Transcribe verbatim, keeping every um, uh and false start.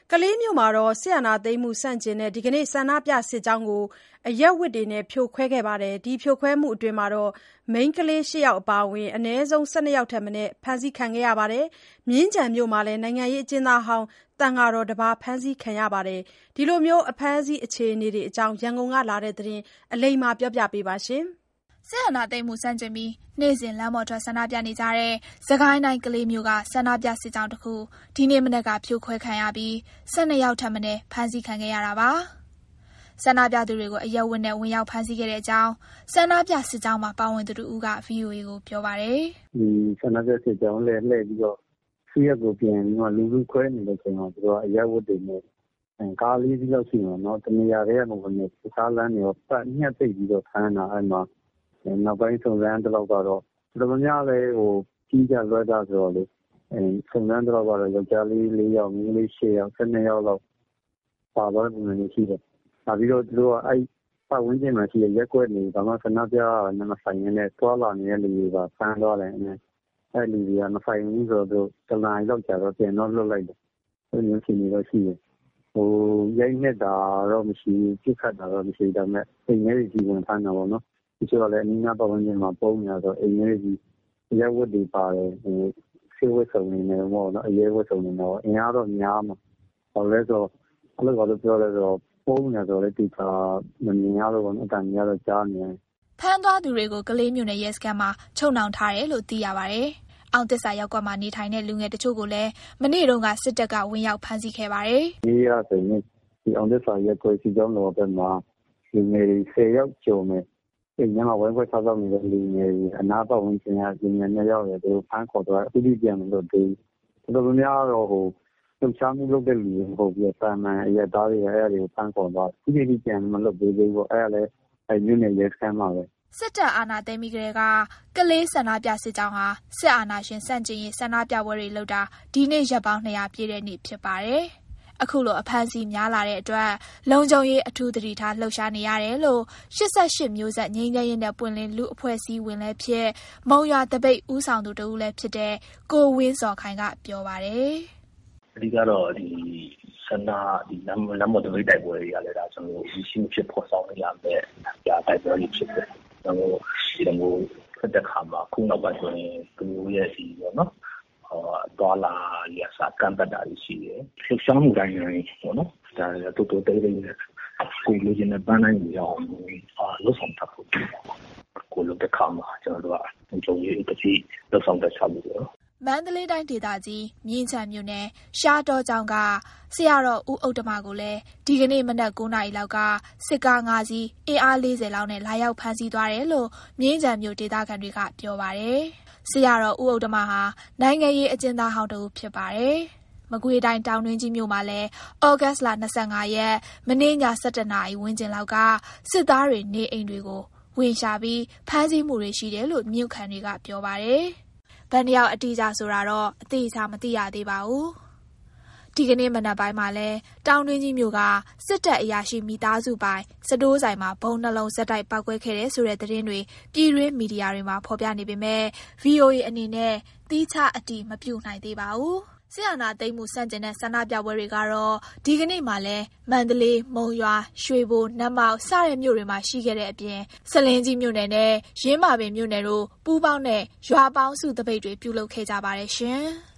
ကလေးမြို့မှာဆီယနာသိမ်းမှုဆန့်ကျင်တဲ့ဒီကနေ့ဆန္ဒပြစစ်ကြောင်းကိုအရက်ဝတ်တွေနဲ့ဖြိုခွဲခဲ့ပါတယ်။ဒီဖြိုခွဲမှုအတွင်းမိန်းကလေးရှစ်ယောက်အပါအဝင်အနည်းဆုံးဆယ့်နှစ်ယောက်ထက်မနည်းဖမ်းဆီးခံခဲ့ရပါတယ်။မြင်းခြံမြို့မှာလည်းနိုင်ငံရေးအကျဉ်းသားဟောင်းသံဃာတော်တစ်ပါးဖမ်းဆီးခံရပါတယ်။ဒီလိုမျိုးအဖမ်းဆီးအခြေအနေတွေအကြောင်းရန်ကုန်ကလာတဲ့သတင်းအလိမ္မာပြောပြပေးပါရှင်။စစ်အာဏာသိမ်းမှုဆန့်ကျင်ပြီးနေ့စဉ်လမ်းပေါ်ထွက်ဆန္ဒပြနေကြတဲ့စကိုင်းတိုင်းကလေးမြို့ကဆန္ဒပြစစ်ကြောင်းတစ်ခုဒီနေ့မနက်ကဖြိုခွဲခံရပြီးဆယ့်နှစ်ယောက်ထပ်မံဖမ်းဆီးခံခဲ့ရတာပါ။ဆန္ဒပြသူတွေကိုအရက်ဝတ်နဲ့ဝင်ရောက်ဖမ်းဆီးခဲ့တဲ့အကြောင်းဆန္ဒပြစစ်ကြောင်းမှာပါဝင်သူတို့က ဗွီအိုအေကိုပြောပါတယ်။ဒီဆန္ဒပြစစ်ကြောင်းလည်းလှည့်ပြီးတော့စီးရက်ကိုပြန်ပြီးတော့လူလူခွဲနေတဲ့အချိန်မှာသူတို့ကအရက်ဝတ်တွေနဲ့ကားလေးစီးလောက်ရှိမှာနော်တနေရာတွေကမဟုတ်ဘူးတခြားလမ်းတွေရောပတ်ညှက်သိပြီးတော့ဖမ်းတာအဲ့မှာနောက်ပိုင်းစုံစမ်းတလောက်ကတော့တော်တော်များလည်းဟိုကြီးကြလွှဲတာဆိုတော့လေအဲစုံစမ်းတလောက်ကတော့ယောက်ျားလေးလေးယောက်မိန်းကလေးရှစ်ယောက်ဆယ်နှစ်ယောက်လောက်ပါသွားတယ်လို့ရှိတယ်။နောက်ပြီးတော့သူတို့ကအဲ့ပတ်ဝန်းကျင်မှာရှိတဲ့ရက်ွက်နေဘာမှဆန္ဒပြနေမဆိုင်နဲ့တွာလာနေတဲ့လူတွေကဖမ်းသွားတယ်အဲအဲ့လူတွေကမဆိုင်ဘူးဆိုတော့တလိုင်းလောက်ကြတော့ပြန်တော့လွတ်လိုက်တယ်။အဲ့လိုမျိုးရှိနေတော့ရှိတယ်။ဟိုရိုက်နေတာတော့မရှိဘူးပြစ်ခတ်တာတော့မရှိဒါပေမဲ့အိမ်ထဲကြီးဝင်ဖမ်းတာပေါ့နော်။ဒီလိုလည်းအနည်းငယ်ပတ်ဝန်းကျင်မှာပုံနေတော့အိမ်ထဲကြီးရက်ဝတ်တွေပါတယ်ဟိုဆေးဝတ်စုံနေတယ်ပေါ့နော်အရဲဝတ်စုံနေတော့အင်အားတော့များမှာဟောလဲဆိုအဲ့လိုကတော့ပြောလဲဆိုတော့ပုံနေတော့လေဒီကမမြင်ရတော့ဘူးအတန်များတော့ကြားနေတယ်ဖမ်းသွားသူတွေကိုကလေးမြို့နယ်ရဲစခန်းမှာချုပ်နှောင်ထားတယ်လို့သိရပါတယ်။အောင်သစ္စာရောက်ကွက်မှာနေထိုင်တဲ့လူငယ်တချို့ကိုလည်းမနေ့တုန်းကစစ်တပ်ကဝင်ရောက်ဖမ်းဆီးခဲ့ပါတယ်။ဒီရဆိုရင်ဒီအောင်သစ္စာရက်ကွက်စီကြောင်းတော်ဘက်မှာလူငယ်တွေဆယ်ယောက်ကျော်မယ်။ဒီညမှာဝိုင်းခွဲထားတော့နေတဲ့လူငယ်တွေအနာပတ်ဝန်းကျင်ကလူငယ်နှစ်ယောက်ရဲ့သူဖမ်းခေါ်သွားအခုဒီပြန်လို့ဒီတော်တော်များတော့ဟိုလှုပ်ရှားမှုလုပ်တဲ့လူတွေမဟုတ်ဘူးတာမန်အရသားတွေအဲ့အရာတွေကိုဖမ်းခေါ်သွားအခုဒီပြန်မလုပ်သေးဘူးပေါ့အဲ့ဒါလည်းအဲ့မြို့နယ်ရဲစခန်းမှာပဲစစ်တပ်အာဏာသိမ်းပြီးကတည်းကကလေးဆန္ဒပြစစ်ကြောင်းဟာစစ်အာဏာရှင်စန့်ကျင်ရေးဆန္ဒပြပွဲတွေလုပ်တာဒီနေ့ရက်ပေါင်းနှစ်ရာပြည့်တဲ့နေ့ဖြစ်ပါတယ်။အခုလိုအဖမ်းဆီးများလာတဲ့အတွက်လုံခြုံရေးအထူးသတိထားလှုပ်ရှားနေရတယ်လို့ရှစ်ဆက်ရှစ်မျိုးဆက်ငြိမ်းချမ်းရေးနဲ့ပွင့်လင်းလူအဖွဲ့အစည်းဝင်လည်းဖြစ်မုံရွာတပိတ်ဦးဆောင်သူတဦးလည်းဖြစ်တဲ့ကိုဝင်းစော်ခိုင်ကပြောပါတယ်။အဓိကတော့ဒီဆန္ဒဒီလမ်းလမ်းမတော်တိုက်ပွဲတွေကလည်းဒါကျွန်တော်ရှိရှိဖြစ်ပေါ်ဆောင်နေရတဲ့ကြာတိုက်ပွဲတွေဖြစ်တယ်။ကျွန်တော်ဒီလိုဖက်တဲ့ခါမှာခုနောက်ပိုင်းဆိုရင်သူရဲ့စီပေါ့နော်။ဟောဒေါ်လာရစာကန်တတာရှိတယ်။လှုပ်ရှားမှုတိုင်းတွေပေါ့နော်။ဒါတူတူတေးသေးနဲ့ကိုလူချင်းနဲ့ပန်းနိုင်ရအောင်အာလို့ဆောင်တာပေါ့။ကိုလူတဲ့ခါမှာကျွန်တော်တို့ကကြုံရည်တစ်စီလောက်ဆောင်တဲ့ချမှုပေါ့။မန္တလေးတိုင်းဒေသကြီးမြင်းခြံမြို့နယ်ရှားတောကျောင်းကဆရာတော်ဦးဥတ္တမကိုလည်းဒီကနေ့မနက်၉နာရီလောက်ကစစ်ကား၅စီးအင်အား၄၀လောက်နဲ့လာရောက်ဖမ်းဆီးသွားတယ်လို့မြင်းခြံမြို့ဒေသခံတွေကပြောပါတယ်။ဆရာတော်ဦးဥတ္တမဟာနိုင်ငံရေးအကျဉ်းသားဟောင်းတစ်ဦးဖြစ်ပါတယ်။မကွေးတိုင်းတောင်တွင်းကြီးမြို့မှာလည်းဩဂတ်စ်လ၂၅ရက်မနေ့ည၁၁နာရီဝန်းကျင်လောက်ကစစ်သားတွေနေအိမ်တွေကိုဝင်ရှာပြီးဖမ်းဆီးမှုတွေရှိတယ်လို့မြို့ခံတွေကပြောပါတယ်။ဘယ်နှယောက်အတိအကျဆိုတာတော့အသေးချာမသိရသေးပါဘူး။ဒီကနေ့မနက်ပိုင်းမှာလဲတောင်တွင်းကြီးမြို့ကစစ်တပ်အရာရှိမိသားစုပိုင်စတိုးဆိုင်မှာဘုံနှလုံးဇက်တိုက်ပောက်ကွဲခဲ့တဲ့ဆိုတဲ့သတင်းတွေပြည်တွင်းမီဒီယာတွေမှာဖော်ပြနေပေမဲ့ ဗွီအိုအေ အနေနဲ့သီးခြားအတည်မပြုနိုင်သေးပါဘူး။ဆရာနာသိမ်းမှုစန့်ကျင်တဲ့ဆန္ဒပြပွဲတွေကတော့ဒီကနေ့မှလည်းမန္တလေးမုံရွာရွှေဘိုနတ်မောက်စတဲ့မြို့တွေမှာရှိခဲ့တဲ့အပြင်စလင်းကြီးမြို့နယ်နဲ့ရင်းမာပင်မြို့နယ်တို့ပူးပေါင်းတဲ့ရွာပေါင်းစုတပိတ်တွေပြုလုပ်ခဲ့ကြပါတယ်ရှင်။